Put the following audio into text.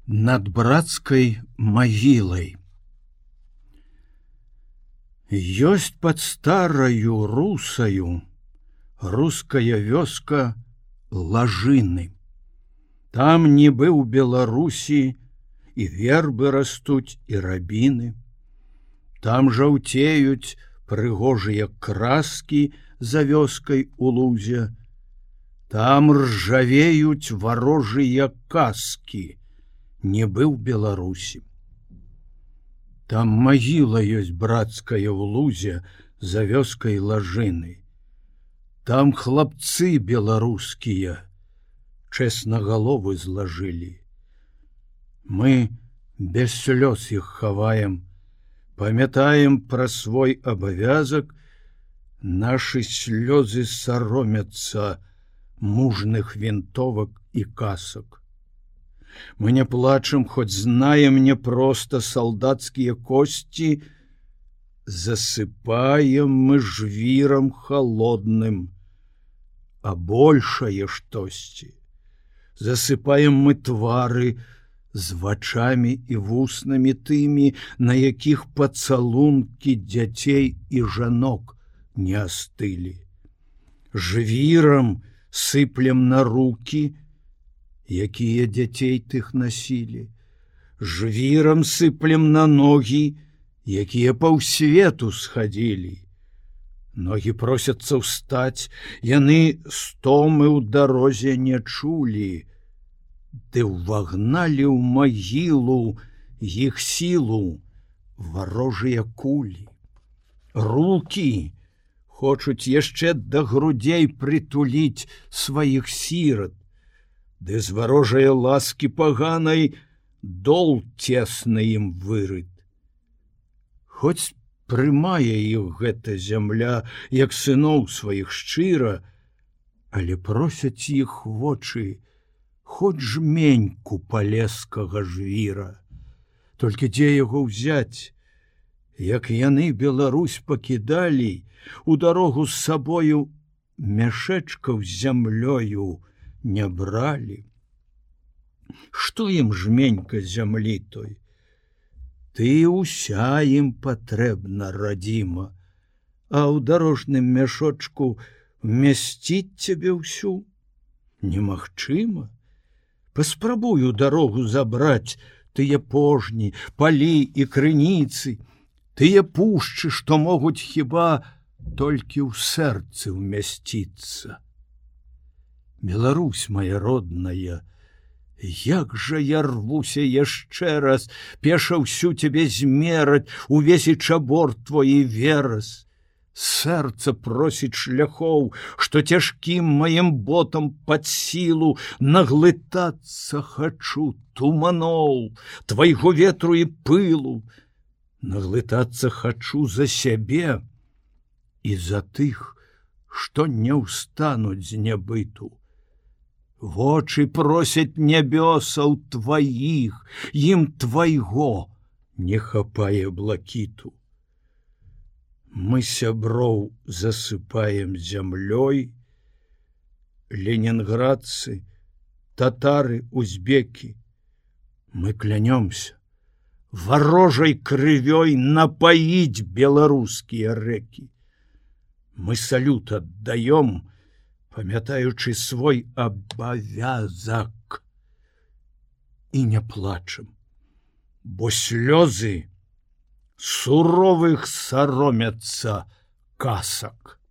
Над брацкай магілай. Ёсць пад стараю русаю руская вёска Лажыны. Там нібы ў Беларусі і вербы растуць, і рабіны. Там жаўцеюць прыгожыя краскі за вёскай у лузе. Там ржавеюць варожыя каскі, нібы ў Беларусі. Там магіла ёсць брацкая ў лузе за вёскай Лажыны. Там хлапцы беларускія чэснагаловы злажылі. Мы без слёз іх хаваем, памятаем пра свой абавязак, нашы слёзы саромяцца мужных вінтовак і касак. Мы не плачам, хоць знаем непроста салдацкія косці, засыпаем мы жвірам холодным, а большае штосьці. Засыпаем мы твары з вачамі і вуснамі тымі, на якіх пацалункі дзяцей і жанок не астылі. Жвірам сыплем на рукі, якія дзяцей тых насілі. Жвірам сыплем на ногі, якія паўсвету схадзілі. Ногі просяцца ўстаць, яны стомы ў дарозе не чулі, ды ўвагналі ў магілу іх сілу варожыя кулі. Рукі хочуць яшчэ да грудзей прытуліць сваіх сірат, ды з варожае ласкі паганай дол цесны ім вырыт. Хоць прымае іх гэта зямля, як сыноў сваіх шчыра, але просяць іх вочы хоць жменьку палескага жвіра. Толькі дзе яго ўзяць, як яны Беларусь пакідалі, у дарогу з сабою мяшэчкаў з зямлёю не бралі. Што ім жменька зямлі той? Ты ўся ім патрэбна, радзіма, а ў дарожным мяшочку вмясціць цябе ўсю немагчыма. Паспрабую дарогу забраць тыя пожні, палі і крыніцы, тыя пушчы, што могуць хіба толькі ў сэрцы ўмясціцца. Беларусь моя родная, як жа я рвуся яшчэ раз, пеша ўсю цябе змераць, увесь і чабор твой верас. Сэрца просіць шляхоў, што цяжкім маім ботам пад сілу наглытацца хачу туманоў, твайго ветру і пылу. Наглытацца хачу за сябе і за тых, што не ўстануць з нябыту. Вочы просяць нябёсаў тваіх, ім твайго не хапае блакіту. Мы сяброў засыпаем зямлёй, ленінградцы, татары, узбекі. Мы клянёмся варожай крывёй напаіць беларускія рэкі. Мы салют аддаём, памятаючы свой абавязак, і не плачам, бо слёзы суровых саромяцца касак.